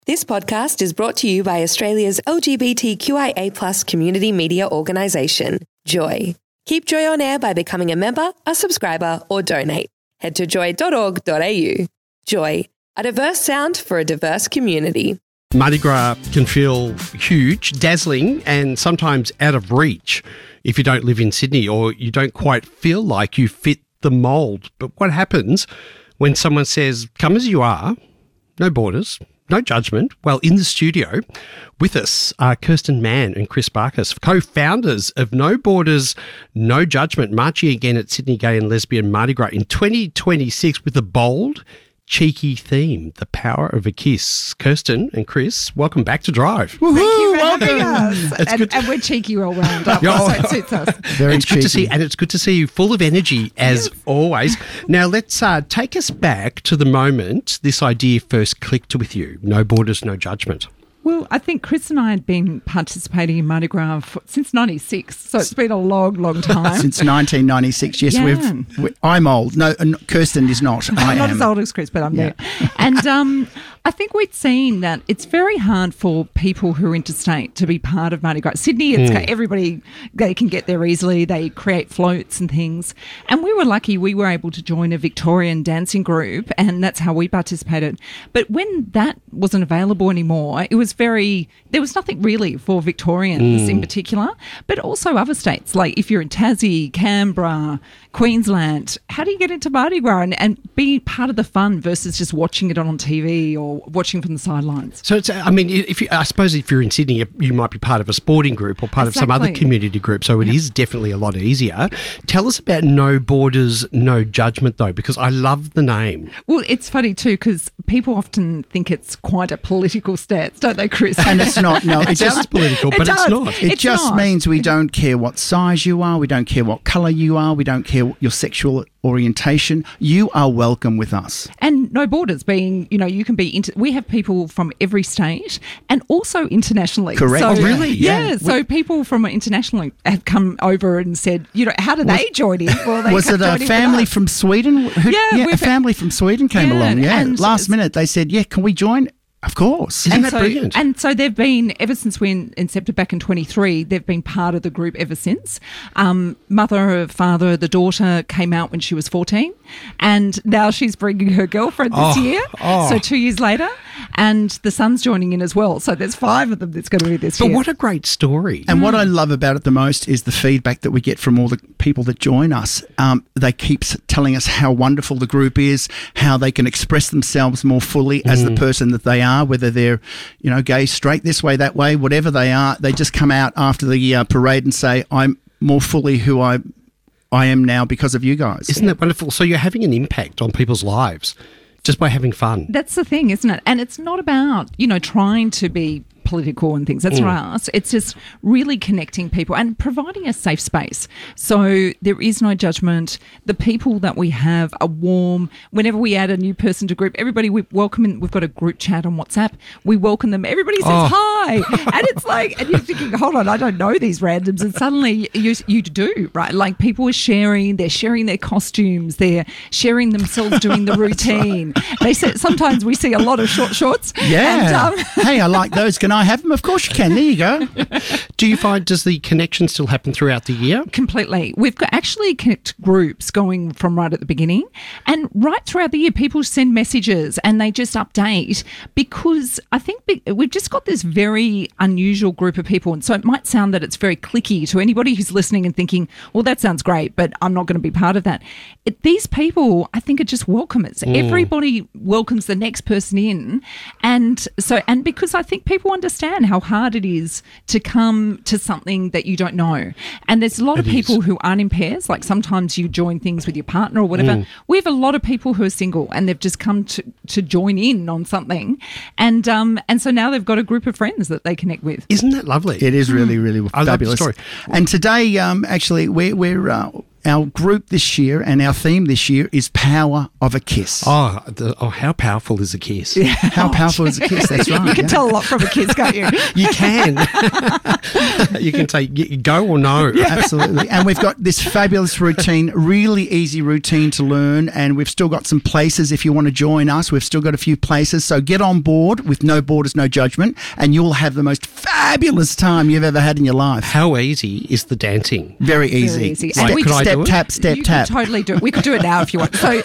This podcast is brought to you by Australia's LGBTQIA+ community media organisation, Joy. Keep Joy on air by becoming a member, a subscriber, or donate. Head to joy.org.au. Joy, a diverse sound for a diverse community. Mardi Gras can feel huge, dazzling, and sometimes out of reach if you don't live in Sydney or you don't quite feel like you fit the mould. But what happens when someone says, come as you are, no borders, no judgment? Well, in the studio with us are Kirsten Mann and Chris Barkas, co-founders of No Borders, No Judgment, marching again at Sydney Gay and Lesbian Mardi Gras in 2026 with a bold, cheeky theme, the power of a kiss. Kirsten and Chris, welcome back to Drive. Thank you for having us. And we're cheeky all round up, so it suits us. Very it's cheeky. Good to see, and it's good to see you full of energy as always. Now let's take us back to the moment this idea first clicked with you. No Borders, No Judgment. Well, I think Chris and I had been participating in Mardi Gras since 96, so it's been a long, long time. Since 1996, yes. Yeah. I'm old. No, Kirsten is not. I'm not as old as Chris, but I'm there. And I think we'd seen that it's very hard for people who are interstate to be part of Mardi Gras. Sydney, everybody, they can get there easily. They create floats and things. And we were lucky we were able to join a Victorian dancing group, and that's how we participated. But when that wasn't available anymore, there was nothing really for Victorians in particular, but also other states. Like if you're in Tassie, Canberra, Queensland, how do you get into Mardi Gras and be part of the fun versus just watching it on TV or watching from the sidelines? So, I suppose if you're in Sydney, you might be part of a sporting group or part of some other community group, so it is definitely a lot easier. Tell us about No Borders, No Judgment, though, because I love the name. Well, it's funny too, because people often think it's quite a political stance, don't they, Chris? And it's not. No, it sounds political, but it's not. It just means we don't care what size you are, we don't care what colour you are, we don't care your sexual orientation. You are welcome with us. And No Borders being, you can be we have people from every state and also internationally. Correct. So, really? Yeah. So people from internationally have come over and said, how do they join in? Well, was it a family from Sweden? A family from Sweden came along. Yeah. And last minute they said, can we join? Of course. Isn't that brilliant? And so they've been, ever since we incepted back in 23, they've been part of the group ever since. Mother, father, the daughter came out when she was 14, and now she's bringing her girlfriend this year, so 2 years later, and the son's joining in as well. So there's 5 of them that's going to be this year. But what a great story. And what I love about it the most is the feedback that we get from all the people that join us. They keep telling us how wonderful the group is, how they can express themselves more fully as the person that they are, whether they're, gay, straight, this way, that way, whatever they are. They just come out after the parade and say, I'm more fully who I am now because of you guys. Isn't that wonderful? So you're having an impact on people's lives just by having fun. That's the thing, isn't it? And it's not about, trying to be political and things. That's right. It's just really connecting people and providing a safe space. So there is no judgment. The people that we have are warm. Whenever we add a new person to group, everybody we welcome in. We've got a group chat on WhatsApp. We welcome them. Everybody says hi. And it's like, and you're thinking, hold on, I don't know these randoms. And suddenly you do, right? Like people are sharing, they're sharing their costumes, they're sharing themselves doing the routine. Right. They say, sometimes we see a lot of short shorts. Yeah. And, hey, I like those. Can I have them? Of course you can. There you go. Does the connection still happen throughout the year? Completely. We've got actually connect groups going from right at the beginning, and right throughout the year people send messages and they just update, because I think we've just got this very unusual group of people, and so it might sound that it's very cliquey to anybody who's listening and thinking, well, that sounds great, but I'm not going to be part of that. These people, I think, are just welcomers. Everybody welcomes the next person in, and because I think people understand how hard it is to come to something that you don't know. And there's a lot of people who aren't in pairs, like sometimes you join things with your partner or whatever. We have a lot of people who are single and they've just come to join in on something, and so now they've got a group of friends that they connect with. Isn't that lovely? It is really, really fabulous. I love the story. And today, actually, we're our group this year and our theme this year is Power of a Kiss. Oh, how powerful is a kiss? Yeah. How powerful is a kiss? That's right. You can tell a lot from a kiss, can't you? You can. You can take go or no. Yeah, absolutely. And we've got this fabulous routine, really easy routine to learn. And we've still got some places if you want to join us. We've still got a few places. So get on board with No Borders, No Judgment, and you'll have the most fabulous time you've ever had in your life. How easy is the dancing? Very easy. Very easy. Step, And we- Could I step, do it? tap, step, You tap. could totally do it. We could do it now if you want. So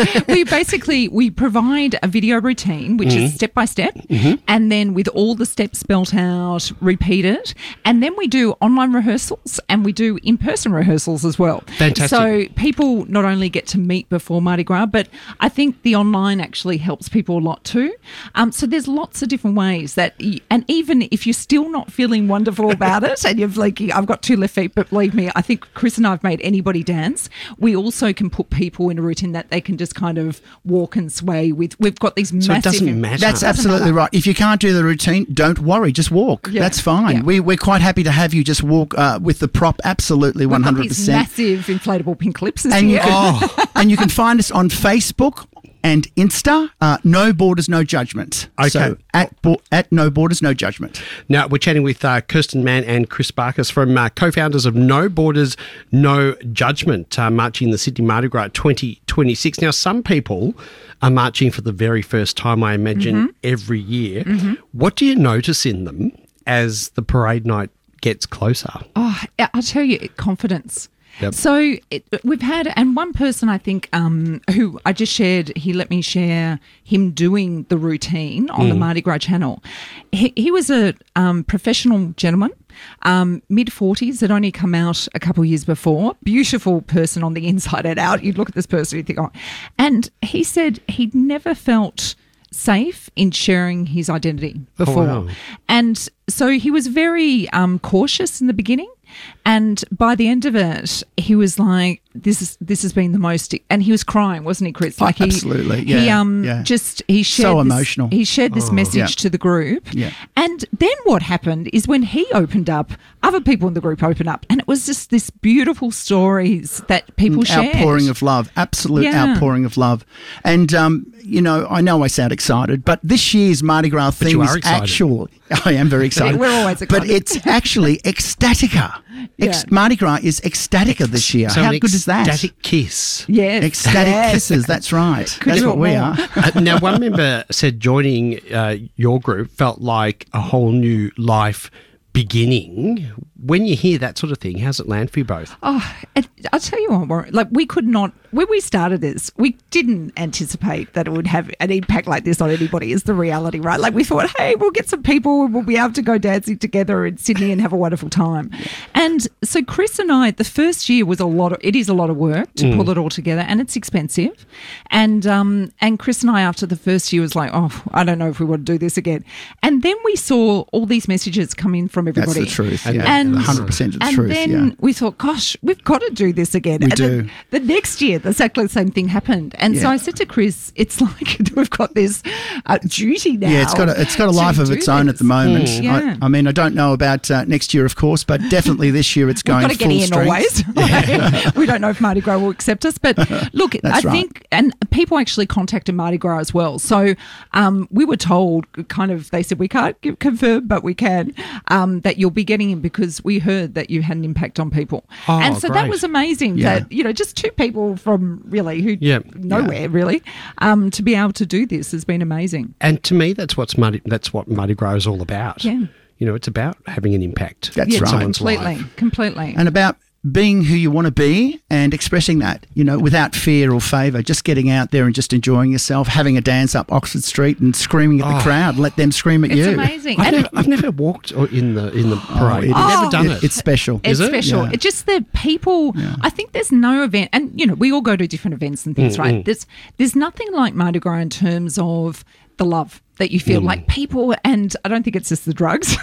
we provide a video routine, which is step by step, and then with all the steps spelt out, repeated, and then we do online rehearsals and we do in-person rehearsals as well. Fantastic. So people not only get to meet before Mardi Gras, but I think the online actually helps people a lot too. So there's lots of different ways that, and even if you're still not feeling wonderful about it, and you're like, I've got 2 left feet, but believe me, I think Chris and I have made anybody dance. We also can put people in a routine that they can just kind of walk and sway with. We've got these So massive. it doesn't matter. That's Doesn't absolutely matter. right. If you can't do the routine, don't worry. Just walk. Yeah. That's fine. Yeah. We're quite happy to have you just walk with the prop. Absolutely, We've got these 100%. massive inflatable pink lips this And you year. can, and you can find us on Facebook and Insta. No Borders, No Judgment. Okay. So at No Borders, No Judgment. Now, we're chatting with Kirsten Mann and Chris Barkis from co-founders of No Borders, No Judgment, marching the Sydney Mardi Gras 2026. Now, some people are marching for the very first time, I imagine, every year. What do you notice in them as the parade night gets closer? Oh, I'll tell you, confidence. Yep. So we've had, and one person I think who I just shared, he let me share him doing the routine on the Mardi Gras channel. He was a professional gentleman, mid-40s, had only come out a couple of years before. Beautiful person on the inside and out. You'd look at this person, you'd think, oh. And he said he'd never felt safe in sharing his identity before. wow. And so he was very cautious in the beginning. And by the end of it, he was like, "This has been the most," and he was crying, wasn't he, Chris? Like absolutely, He yeah. he shared So this, emotional. He shared this message Yeah. to the group, Yeah. and then what happened is when he opened up, other people in the group opened up, and it was just this beautiful stories that people shared. Outpouring of love, absolute Yeah. outpouring of love. And, I know I sound excited, but this year's Mardi Gras you theme are is excited. actual. I am very excited. We're always excited. But it's actually Ecstatica. Yeah. Mardi Gras is Ecstatica this year. So How an good is that? ecstatic kiss. Yes, Ecstatic yes. kisses, that's right. Could That's do what it we more. are. Now, one member said joining your group felt like a whole new life beginning. When you hear that sort of thing, how's it land for you both? Oh, and I'll tell you what, Warren, like we could not, when we started this, we didn't anticipate that it would have an impact like this on anybody, is the reality, right? Like we thought, hey, we'll get some people and we'll be able to go dancing together in Sydney and have a wonderful time. And so Chris and I, the first year was it is a lot of work to pull it all together, and it's expensive. And Chris and I, after the first year, was like, oh, I don't know if we want to do this again. And then we saw all these messages come in from That's everybody. the truth. And- Yeah. And 100% the and truth. then Yeah. we thought, gosh, we've got to do this again. We and do. Then the next year, exactly the same thing happened. And so Yeah. I said to Chris, it's like we've got this duty now. Yeah, it's got a to life of do its own at this. the moment. Yeah. I mean, I don't know about next year, of course, but definitely this year it's We've going got to get full in strength. always. We don't know if Mardi Gras will accept us, but look, That's I right. think, and people actually contacted Mardi Gras as well. So we were told, they said we can't confirm, but we can, that you'll be getting in because we heard that you had an impact on people. Oh, and so that great. was amazing Yeah. that, just 2 people from really Yeah. nowhere really, to be able to do this has been amazing. And to me, that's what Mardi Gras is all about. Yeah. It's about having an impact. That's Yeah, right. someone's completely, life. completely. And about being who you want to be and expressing that, without fear or favour, just getting out there and just enjoying yourself, having a dance up Oxford Street and screaming at the crowd, let them scream at It's you. amazing. I've never walked in the parade. It is- I've never done it. It's special. It's it? special. Yeah. It's just that people, I think there's no event, and we all go to different events and things, right? There's nothing like Mardi Gras in terms of the love that you feel like people, and I don't think it's just the drugs.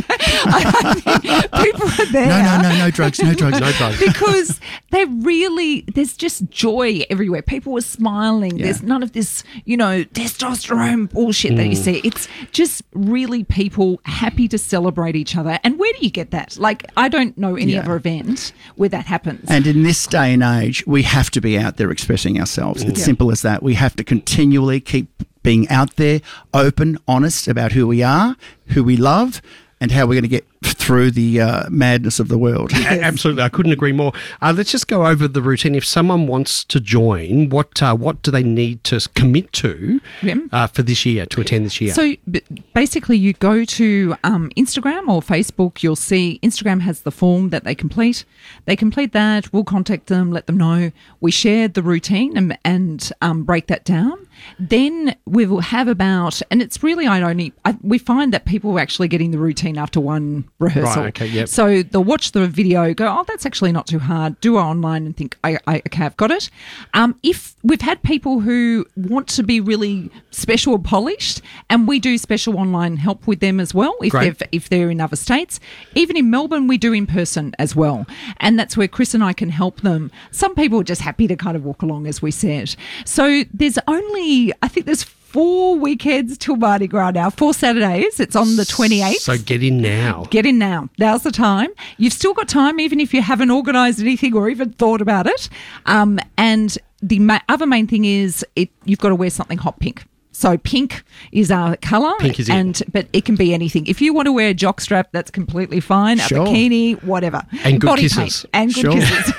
I think people are there. No drugs. No drugs. Because there's just joy everywhere. People are smiling. Yeah. There's none of this, testosterone bullshit that you see. It's just really people happy to celebrate each other. And where do you get that? Like, I don't know any other event where that happens. And in this day and age, we have to be out there expressing ourselves. It's simple as that. We have to continually keep being out there, open, honest about who we are, who we love, and how we're going to get through the madness of the world. Absolutely. I couldn't agree more. Let's just go over the routine. If someone wants to join, what do they need to commit to for this year, to attend this year? So basically you go to Instagram or Facebook. You'll see Instagram has the form that they complete. They complete that. We'll contact them, let them know. We share the routine and break that down. Then we will have about, and it's really we find that people are actually getting the routine after one rehearsal. Right, okay, yep. So they'll watch the video, go, oh, that's actually not too hard, do it online and think, okay, I've got it. If we've had people who want to be really special or polished, and we do special online help with them as well, if they're in other states. Even in Melbourne, we do in person as well. And that's where Chris and I can help them. Some people are just happy to kind of walk along, as we said. So there's I think there's 4 weekends till Mardi Gras now, 4 Saturdays. It's on the 28th. So get in now. Get in now. Now's the time. You've still got time, even if you haven't organised anything or even thought about it. And the other main thing is you've got to wear something hot pink. So pink is our colour. Pink is it. But it can be anything. If you want to wear a jockstrap, that's completely fine. Sure. A bikini, whatever. And good body kisses. paint and good kisses.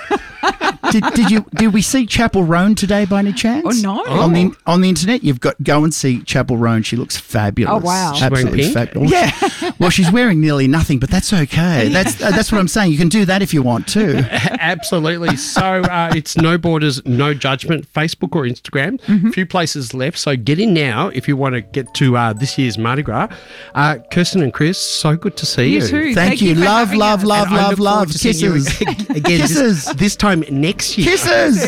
Did we see Chapel Roan today by any chance? Oh, no. On the internet, go and see Chapel Roan. She looks fabulous. Oh, wow. She's wearing pink? Fabulous. Yeah. Well, she's wearing nearly nothing, but that's okay. That's what I'm saying. You can do that if you want to. Absolutely. So it's No Borders, No Judgment, Facebook or Instagram. A few places left. So get in now if you want to get to this year's Mardi Gras. Kirsten and Chris, so good to see you. You too. Thank you. for Love, having love, us. love, And I love, look forward love. to seeing you Kisses. again Kisses. this time next year. Kisses.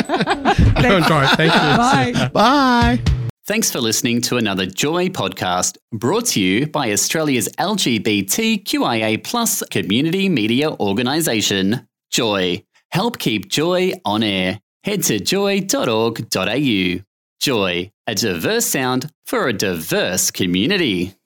Thank you. Bye. Bye. Thanks for listening to another Joy podcast brought to you by Australia's LGBTQIA+ community media organisation, Joy. Help keep Joy on air. Head to joy.org.au. Joy, a diverse sound for a diverse community.